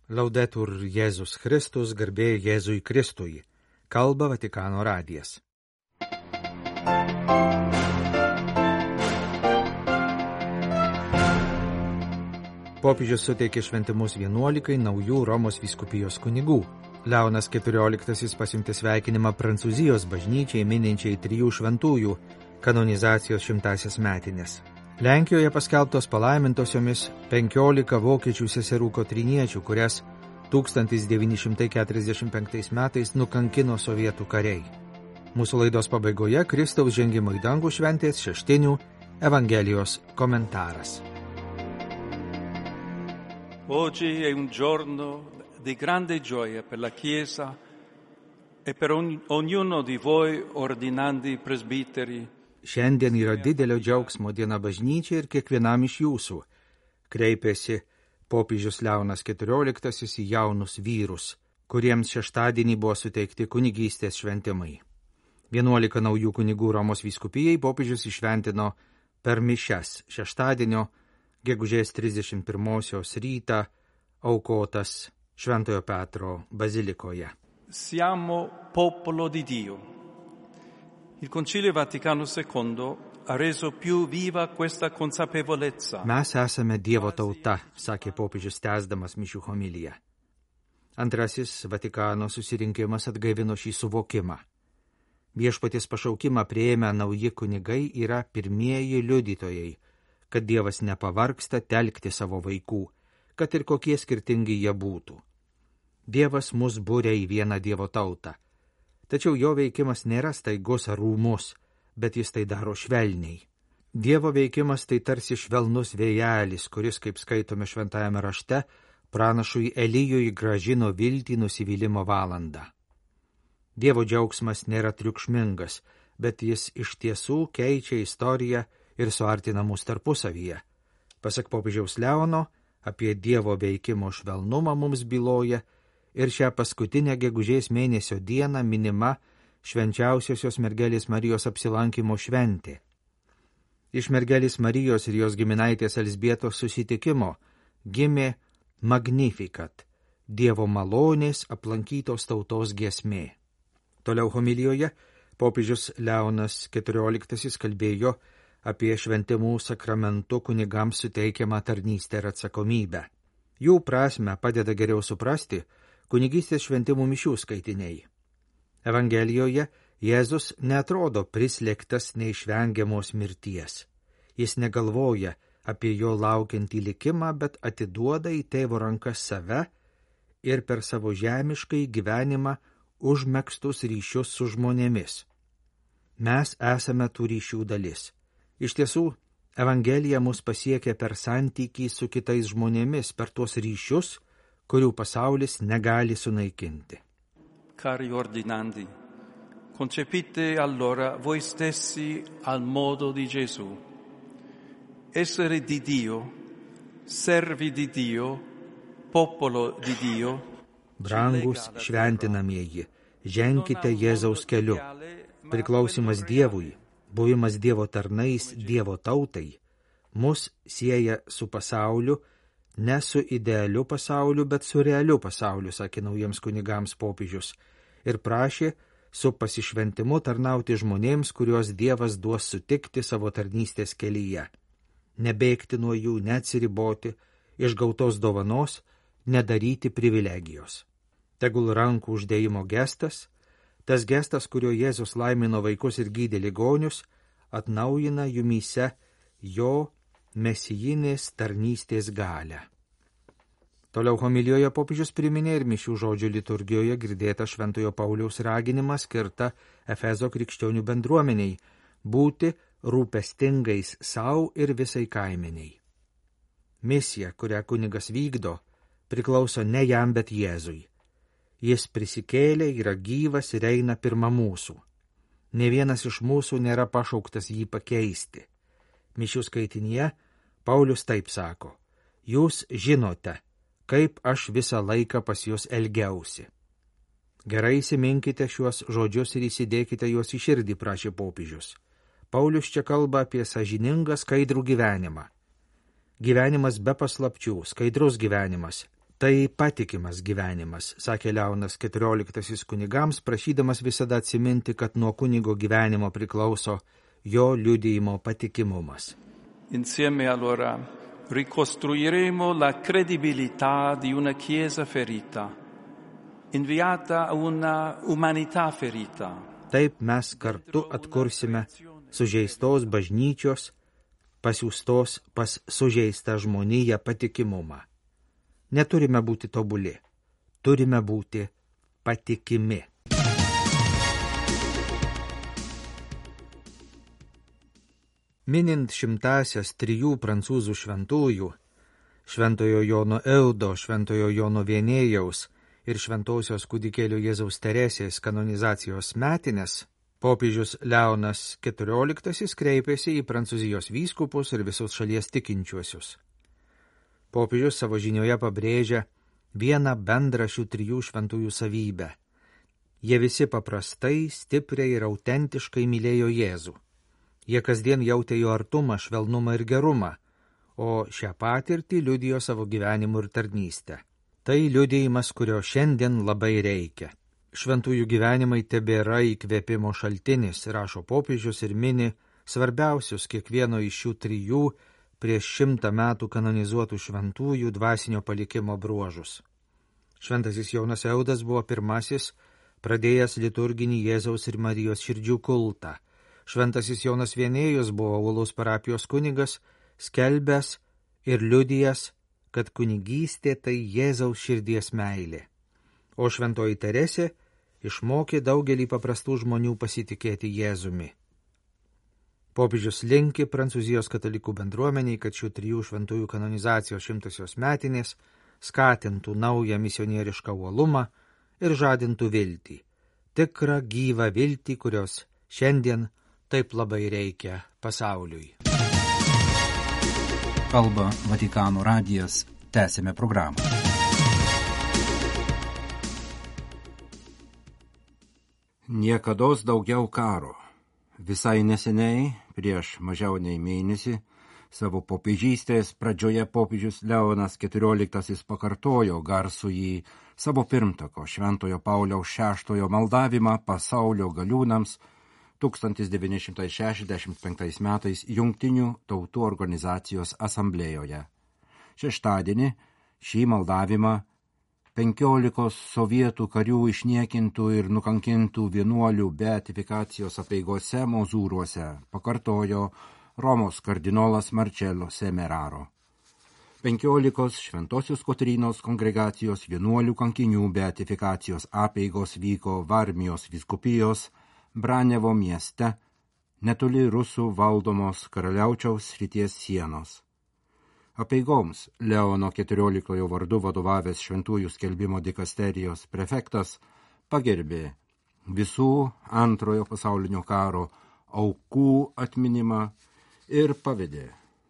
Laudetur Jėzus Kristus, garbė Jėzui Kristui. Kalba Vatikano radijas. Popiežius suteikė šventimus 11 naujų Romos vyskupijos kunigų. Leonas XIV pasiuntė sveikinimą Prancūzijos bažnyčiai mininčiai 3 šventųjų kanonizacijos 100-asias metinės. Lenkijoje paskelbtos palaimintosiomis 15 vokiečių seserų kotriniečių, kurias 1945 metais nukankino sovietų kariai. Mūsų laidos pabaigoje Kristaus žengimo į dangų šventės šeštinių Evangelijos komentaras. Oggi è un giorno di grande gioia per la Chiesa e per ognuno di voi ordinandi presbiteri. Šiandien yra didelio džiaugsmo diena bažnyčiai ir kiekvienam iš jūsų, kreipėsi popiežius Leonas XIV į jaunus vyrus, kuriems šeštadienį buvo suteikti kunigystės šventimai. 11 naujų kunigų Romos vyskupijai popiežius iššventino per mišias šeštadienio gegužės 31 rytą aukotas Šventojo Petro bazilikoje. Siamo popolo di Dio. Il Concilio Vaticano II ha reso più viva questa consapevolezza. Mes esame Dievo tauta, sakė popiežius tęsdamas mišių homiliją. Antrasis Vatikano susirinkimas atgaivino šį suvokimą. Viešpaties pašaukimą priėmę nauji kunigai yra pirmieji liudytojai, kad Dievas nepavargsta telkti savo vaikų, kad ir kokie skirtingi jie būtų. Dievas mus būrė į vieną Dievo tautą. Tačiau jo veikimas nėra staigus ar rūmus, bet jis tai daro švelniai. Dievo veikimas tai tarsi švelnus vėjelis, kuris, kaip skaitome šventajame rašte, pranašui Elijui grąžino viltį nusivylimo valandą. Dievo džiaugsmas nėra triukšmingas, bet jis iš tiesų keičia istoriją ir suartina mus tarpusavyje. Pasak popiežiaus Leono, apie Dievo veikimo švelnumą mums byloja ir šią paskutinę gegužės mėnesio dieną minima švenčiausiosios mergelės Marijos apsilankymo šventė. Iš mergelės Marijos ir jos giminaitės Elzbietos susitikimo gimė Magnificat, Dievo malonės aplankytos tautos giesmė. Toliau homilijoje popiežius Leonas XIV kalbėjo apie šventimų sakramentų kunigams suteikiamą tarnystę ir atsakomybę. Jų prasmę padeda geriau suprasti kunigystės šventimų mišių skaitiniai. Evangelijoje Jėzus neatrodo prislėgtas neišvengiamos mirties. Jis negalvoja apie jo laukiantį likimą, bet atiduoda į tėvo rankas save ir per savo žemiškai gyvenimą užmegztus ryšius su žmonėmis. Mes esame tų ryšių dalis. Iš tiesų, Evangelija mus pasiekia per santykį su kitais žmonėmis, per tuos ryšius, kurių pasaulis negali sunaikinti. Cari ordinandi, concepite allora voi stessi al modo di Gesù. Essere di Dio, servi di Dio, popolo di Dio. Brangus šventinamieji, ženkite Jėzaus keliu. Priklausimas Dievui, buvimas Dievo tarnais, Dievo tautai, mus sieja su pasauliu, ne su idealiu pasauliu, bet su realiu pasauliu, sakė naujiems kunigams popiežius, ir prašė su pasišventimu tarnauti žmonėms, kuriuos Dievas duos sutikti savo tarnystės kelyje. Nebėgti nuo jų, neatsiriboti, iš gautos dovanos, nedaryti privilegijos. Tegul rankų uždėjimo gestas, tas gestas, kuriuo Jėzus laimino vaikus ir gydė ligonius, atnaujina jumyse jo mesijinės tarnystės galią. Toliau homilijoje popiežius priminė ir mišių žodžių liturgijoje girdėtą Šventojo Pauliaus raginimą skirtą Efezo krikščionių bendruomeniai būti rūpestingais sau ir visai kaimeniai. Misija, kurią kunigas vykdo, priklauso ne jam, bet Jėzui. Jis prisikėlė, yra gyvas ir eina pirma mūsų. Ne vienas iš mūsų nėra pašauktas jį pakeisti. Mišių skaitinyje Paulius taip sako: jūs žinote, kaip aš visą laiką pas jūs elgiausi. Gerai įsiminkite šiuos žodžius ir įsidėkite juos į širdį, prašė popiežius. Paulius čia kalba apie sąžiningą, skaidrų gyvenimą. Gyvenimas be paslapčių, skaidrus gyvenimas, Tai patikimas gyvenimas, sakė Leonas XIV kunigams, prašydamas visada atsiminti, kad nuo kunigo gyvenimo priklauso jo liudijimo patikimumas. Insieme allora ricostruiremo la credibilità di una Chiesa ferita, inviata a una umanità ferita. Taip mes kartu atkursime sužeistos bažnyčios, pasiųstos pas sužeistą žmoniją patikimumą. Neturime būti tobuli, turime būti patikimi. Minint 103 prancūzų šventųjų, šventojo Jono Eudo, šventojo Jono Vienėjaus ir šventosios kūdikėlio Jėzaus Teresės kanonizacijos metines, popiežius Leonas XIV kreipėsi į Prancūzijos vyskupus ir visus šalies tikinčiuosius. Popiežius savo žinioje pabrėžia vieną bendrą šių 3 šventųjų savybę. Jie visi paprastai, stipriai ir autentiškai mylėjo Jėzų. Jie kasdien jautė jo artumą, švelnumą ir gerumą, o šią patirtį liudijo savo gyvenimu ir tarnystę. Tai liudijimas, kurio šiandien labai reikia. Šventųjų gyvenimai tebėra įkvėpimo šaltinis, rašo popiežius ir mini svarbiausius kiekvieno iš šių 3 prieš 100 metų kanonizuotų šventųjų dvasinio palikimo bruožus. Šventasis Jonas Eudas buvo pirmasis, pradėjęs liturginį Jėzaus ir Marijos širdžių kultą. Šventasis Jonas Vienėjus buvo uolus parapijos kunigas, skelbęs ir liudijęs, kad kunigystė tai Jėzaus širdies meilė. O šventoji Teresė išmokė daugelį paprastų žmonių pasitikėti Jėzumi. Popiežius linki Prancūzijos katalikų bendruomeniai, kad šių 3 šventųjų kanonizacijos 100-osios metinės skatintų naują misionierišką uolumą ir žadintų viltį, tikrą gyvą viltį, kurios šiandien taip labai reikia pasauliui. Kalba Vatikano radijas, tęsime programą. Niekados daugiau karo. Visai neseniai, prieš mažiau nei mėnesį, savo popiežystės pradžioje popiežius Leonas XIV pakartojo garsųjį savo pirmtako Šventojo Pauliaus VI maldavimą pasaulio galiūnams 1965 metais Jungtinių tautų organizacijos asamblėjoje. Šeštadienį šį maldavimą 15 sovietų karių išniekintų ir nukankintų vienuolių beatifikacijos apeigose Mozūruose pakartojo Romos kardinolas Marcello Semeraro. 15 Šventosios Kotrynos kongregacijos vienuolių kankinių beatifikacijos apeigos vyko Varmijos vyskupijos Branevo mieste, netoli rusų valdomos Karaliaučiaus srities sienos. Apeigoms Leono XIV vardu vadovavęs šventųjų skelbimo dikasterijos prefektas pagerbė visų Antrojo pasaulinio karo aukų atminimą ir pavedė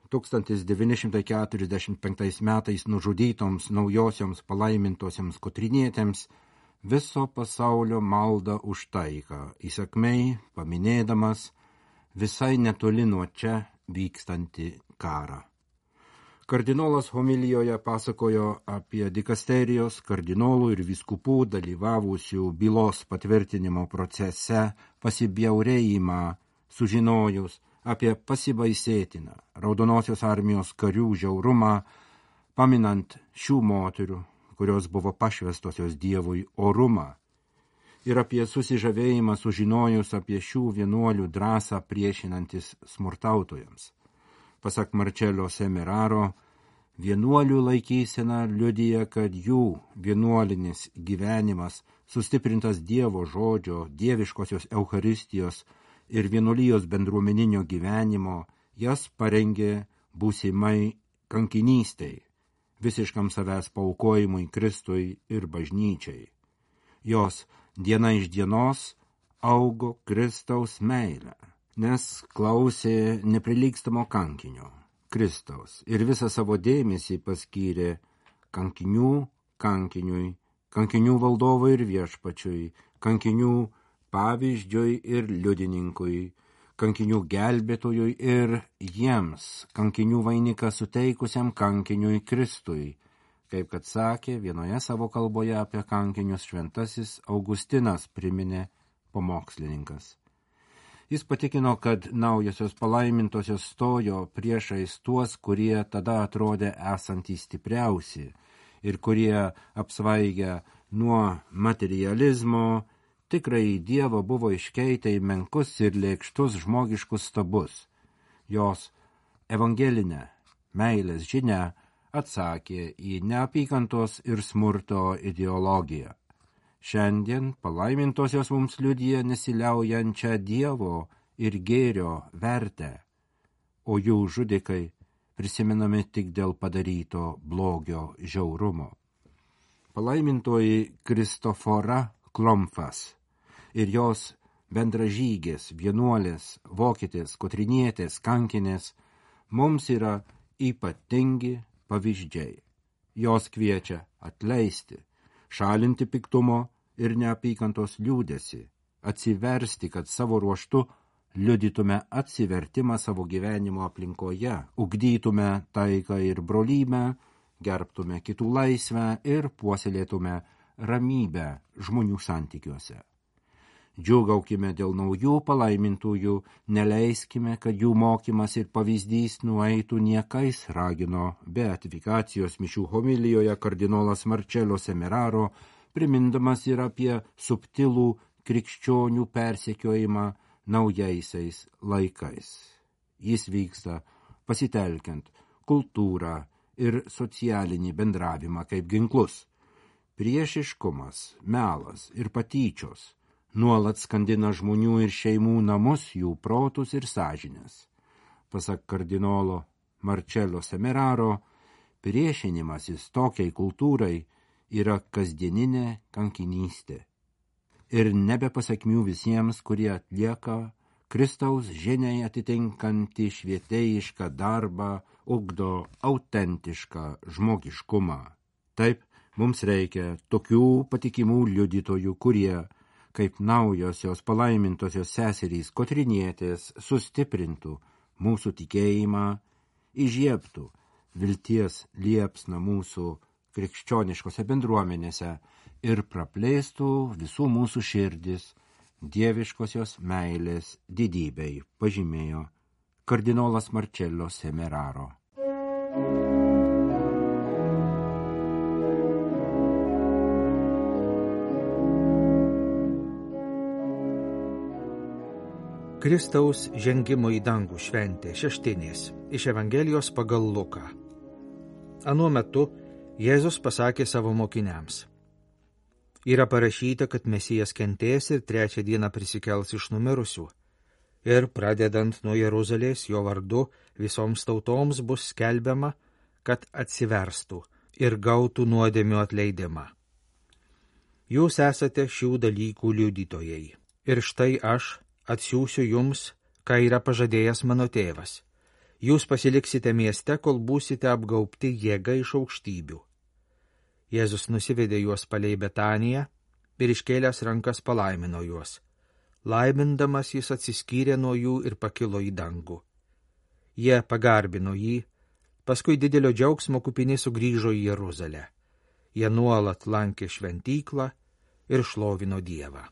1945 metais nužudytoms naujosioms palaimintosioms kotrinietėms viso pasaulio maldą už taiką, įsakmei paminėdamas visai netoli nuo čia vykstantį karą. Kardinolas homilijoje pasakojo apie dikasterijos, kardinolų ir vyskupų dalyvavusių bylos patvirtinimo procese pasibjaurėjimą, sužinojus apie pasibaisėtiną Raudonosios armijos karių žiaurumą, paminant šių moterų, kurios buvo pašvestosios Dievui, orumą, ir apie susižavėjimą sužinojus apie šių vienuolių drąsą priešinantis smurtautojams. Pasak Marcello Semeraro, vienuolių laikysena liudija, kad jų vienuolinis gyvenimas, sustiprintas Dievo žodžio, dieviškosios Eucharistijos ir vienuolijos bendruomeninio gyvenimo, jas parengė būsimai kankinystei, visiškam savęs paaukojimui Kristui ir bažnyčiai. Jos diena iš dienos augo Kristaus meilę, nes klausė neprilygstamo kankinio, Kristaus, ir visą savo dėmesį paskyrė kankiniui, kankinių valdovui ir viešpačiui, kankinių pavyzdžiui ir liudininkui, kankinių gelbėtojui ir jiems, kankinių vainiką suteikusiam kankiniui Kristui, kaip kad sakė vienoje savo kalboje apie kankinius šventasis Augustinas, priminė pamokslininkas. Jis patikino, kad naujosios palaimintosios stojo priešais tuos, kurie tada atrodė esantys stipriausi ir kurie apsvaigę nuo materializmo tikrai Dievą buvo iškeitę į menkus ir lėkštus žmogiškus stabus. Jos evangelinę meilės žinią atsakė į neapykantos ir smurto ideologiją. Šiandien palaimintosios mums liudija nesiliaujančią Dievo ir gėrio vertę, o jų žudikai prisimenami tik dėl padaryto blogio žiaurumo. Palaimintoji Kristofora Klomfas ir jos bendražygės, vienuolės, vokietės, kotrinietės, kankinės mums yra ypatingi pavyzdžiai. Jos kviečia atleisti, šalinti piktumo ir neapykantos liūdesį, atsiversti, kad savo ruožtu liudytume atsivertimą savo gyvenimo aplinkoje, ugdytume taiką ir brolybę, gerbtume kitų laisvę ir puoselėtume ramybę žmonių santykiuose. Džiūgaukime dėl naujų palaimintųjų, neleiskime, kad jų mokymas ir pavyzdys nueitų niekais, ragino beatifikacijos mišių homilijoje kardinolas Marcello Semeraro, primindamas ir apie subtilų krikščionių persekiojimą naujaisiais laikais. Jis vyksta pasitelkiant kultūrą ir socialinį bendravimą kaip ginklus. Priešiškumas, melas ir patyčios nuolat skandina žmonių ir šeimų namus, jų protus ir sąžinės. Pasak kardinolo Marcello Semeraro, priešinimasis tokiai kultūrai yra kasdieninė kankinystė ir nebe pasakmių visiems, kurie atlieka Kristaus žiniai atitinkantį švietėjišką darbą, ugdo autentišką žmogiškumą. Taip, mums reikia tokių patikimų liudytojų, kurie kaip naujosios palaimintosios seserys kotrinietės sustiprintų mūsų tikėjimą, įžiebtų vilties liepsną mūsų krikščioniškose bendruomenėse ir praplėstų visų mūsų širdis dieviškosios meilės didybei, pažymėjo kardinolas Marcello Semeraro. Kristaus žengimo į dangų šventė šeštinės iš Evangelijos pagal Luką. Anuo metu Jėzus pasakė savo mokiniams: Yra parašyta, kad Mesijas kentės ir 3 dieną prisikels iš numirusių. Ir pradedant nuo Jeruzalės jo vardu visoms tautoms bus skelbiama, kad atsiverstų ir gautų nuodėmių atleidimą. Jūs esate šių dalykų liudytojai. Ir štai aš atsiųsiu jums, ką yra pažadėjęs mano tėvas. Jūs pasiliksite mieste, kol būsite apgaubti jėga iš aukštybių. Jėzus nusivedė juos palei Betaniją ir iškėlęs rankas palaimino juos. Laimindamas jis atsiskyrė nuo jų ir pakilo į dangų. Jie pagarbino jį, paskui didelio džiaugsmo kupini sugrįžo į Jeruzalę. Jie nuolat lankė šventyklą ir šlovino Dievą.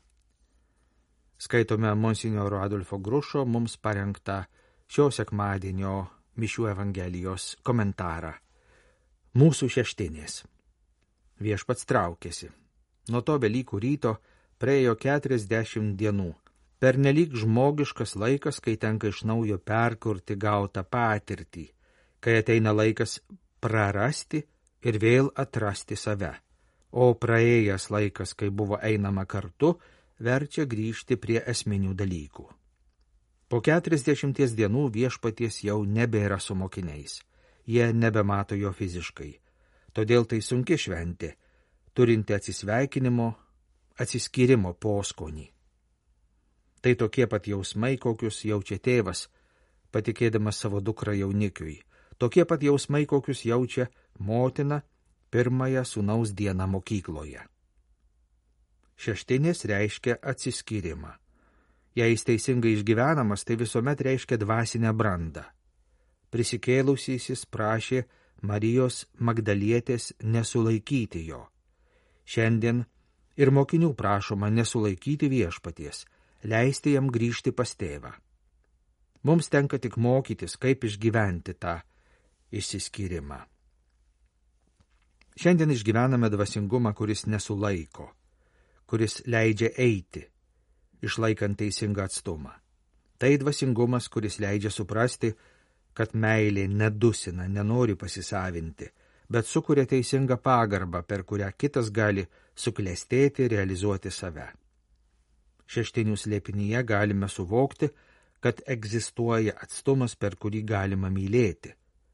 Skaitome monsinjoro Adolfo Grušo mums parengtą šio sekmadienio mišių Evangelijos komentarą. Mūsų šeštinės. Viešpats traukėsi. Nuo to Velykų ryto praėjo 40 dienų. Pernelyg žmogiškas laikas, kai tenka iš naujo perkurti gautą patirtį, kai ateina laikas prarasti ir vėl atrasti save. O praėjęs laikas, kai buvo einama kartu, verčia grįžti prie esminių dalykų. Po 40 dienų Viešpaties jau nebėra su mokiniais. Jie nebemato jo fiziškai. Todėl tai sunki šventė, turinti atsisveikinimo, atsiskyrimo poskonį. Tai tokie pat jausmai, kokius jaučia tėvas, patikėdamas savo dukrą jaunikiui. Tokie pat jausmai, kokius jaučia motina pirmąją sūnaus dieną mokykloje. Šeštinės reiškia atsiskyrimą. Jei jis teisingai išgyvenamas, tai visuomet reiškia dvasinę brandą. Prisikėlusysis prašė Marijos Magdalietės nesulaikyti jo. Šiandien ir mokinių prašoma nesulaikyti viešpaties, leisti jam grįžti pas tėvą. Mums tenka tik mokytis, kaip išgyventi tą išsiskyrimą. Šiandien išgyvename dvasingumą, kuris nesulaiko, kuris leidžia eiti, išlaikant teisingą atstumą. Tai dvasingumas, kuris leidžia suprasti, kad meilė nedusina, nenori pasisavinti, bet sukuria teisingą pagarbą, per kurią kitas gali suklestėti, realizuoti save. Šeštinių slėpinyje galime suvokti, kad egzistuoja atstumas, per kurį galima mylėti.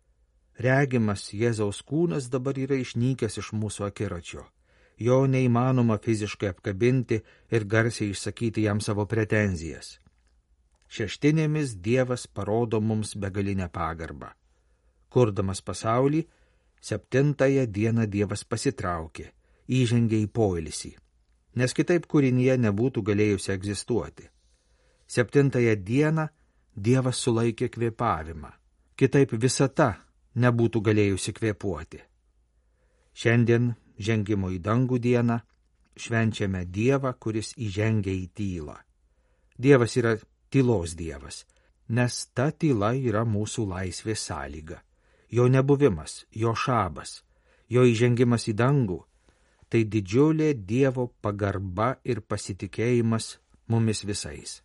Regimas Jėzaus kūnas dabar yra išnykęs iš mūsų akiračio. Jo neįmanoma fiziškai apkabinti ir garsiai išsakyti jam savo pretenzijas. Šeštinėmis Dievas parodo mums begalinę pagarbą. Kurdamas pasaulį, 7 dieną Dievas pasitraukė, įžengė į poilsį, nes kitaip kūrinyje nebūtų galėjusi egzistuoti. 7 dieną Dievas sulaikė kvėpavimą, kitaip visata nebūtų galėjusi kvėpuoti. Šiandien, žengimo į dangų dieną, švenčiame Dievą, kuris įžengia į tylą. Dievas yra tylos Dievas, nes ta tyla yra mūsų laisvės sąlyga. Jo nebuvimas, jo šabas, jo įžengimas į dangų – tai didžiulė Dievo pagarba ir pasitikėjimas mumis visais.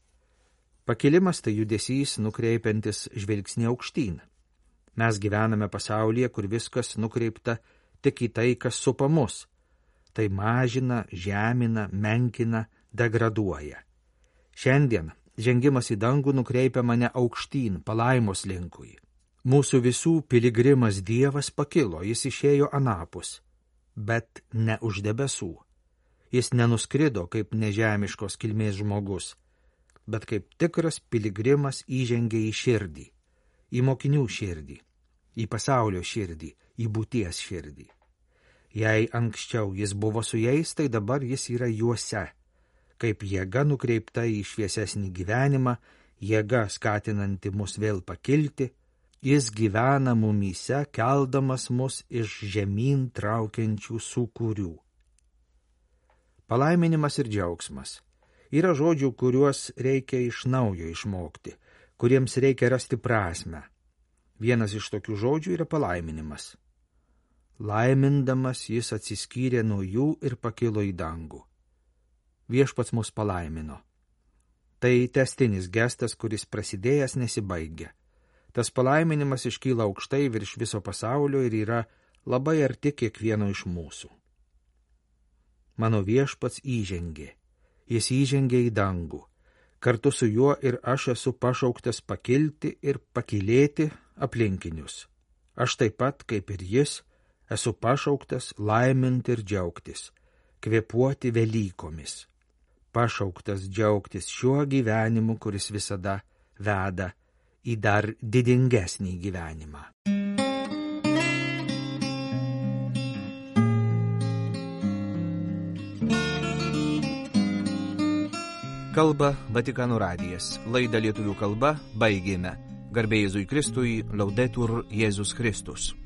Pakilimas tai judesys nukreipiantis žvilgsnį aukštyn. Mes gyvename pasaulyje, kur viskas nukreipta tik į tai, kas supa mus. Tai mažina, žemina, menkina, degraduoja. Šiandien žengimas į dangų nukreipia mane aukštyn, palaimos linkui. Mūsų visų piligrimas Dievas pakilo, jis išėjo anapus, bet ne už debesų. Jis nenuskrido kaip nežemiškos kilmės žmogus, bet kaip tikras piligrimas įžengė į širdį, į mokinių širdį, į pasaulio širdį, į būties širdį. Jei anksčiau jis buvo su jais, tai dabar jis yra juose, kaip jėga nukreipta į šviesesnį gyvenimą, jėga skatinanti mus vėl pakilti, jis gyvena mumyse, keldamas mus iš žemyn traukiančių sūkurių. Palaiminimas ir džiaugsmas yra žodžių, kuriuos reikia iš naujo išmokti, kuriems reikia rasti prasmę. Vienas iš tokių žodžių yra palaiminimas. Laimindamas jis atsiskyrė nuo jų ir pakilo į dangų. Viešpats mus palaimino. Tai tęstinis gestas, kuris prasidėjęs nesibaigia. Tas palaiminimas iškyla aukštai virš viso pasaulio ir yra labai arti kiekvieno iš mūsų. Mano viešpats įžengė. Jis įžengė į dangų. Kartu su juo ir aš esu pašauktas pakilti ir pakylėti aplinkinius. Aš taip pat, kaip ir jis, esu pašauktas laiminti ir džiaugtis, kvėpuoti Velykomis. Pašauktas džiaugtis šiuo gyvenimu, kuris visada veda į dar didingesnį gyvenimą. Kalba Vatikano radijas. Laidą lietuvių kalba baigėme. Garbė Jėzui Kristui, Laudetur Jėzus Kristus.